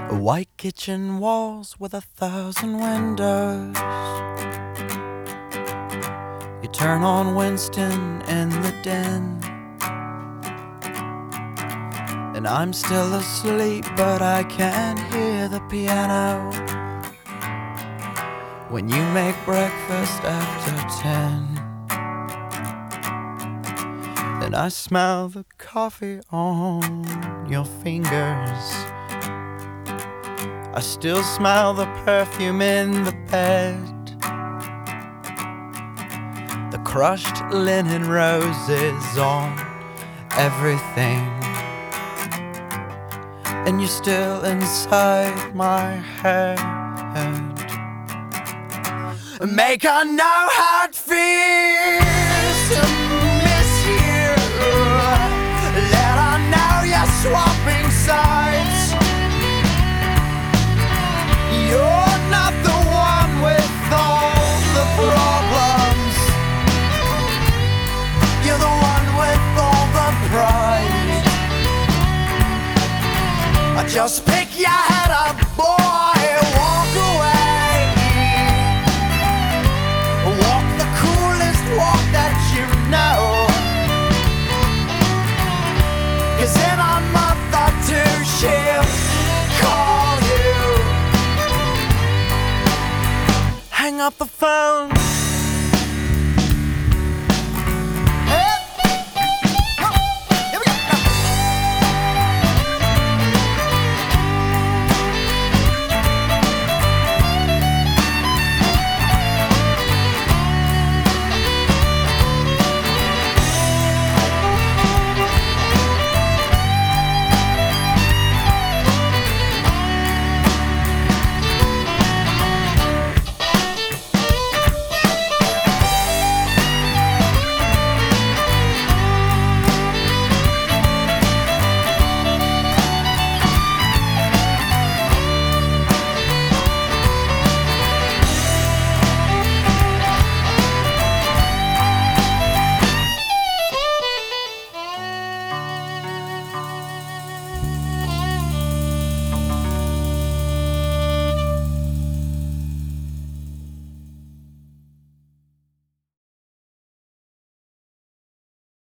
White kitchen walls with 1,000 windows. You turn on Winston in the den, and I'm still asleep, but I can hear the piano when you make breakfast after 10. And I smell the coffee on your fingers. I still smell the perfume in the bed, the crushed linen roses on everything, and you're still inside my head. Make her know how it feels to miss you. Let her know you're swapping sides. You're not the one with all the problems. You're the one with all the pride. I just pick your head up, boy, walk away. Walk the coolest walk that you know. 'Cause in a month or two she'll call you. Hang up the phone.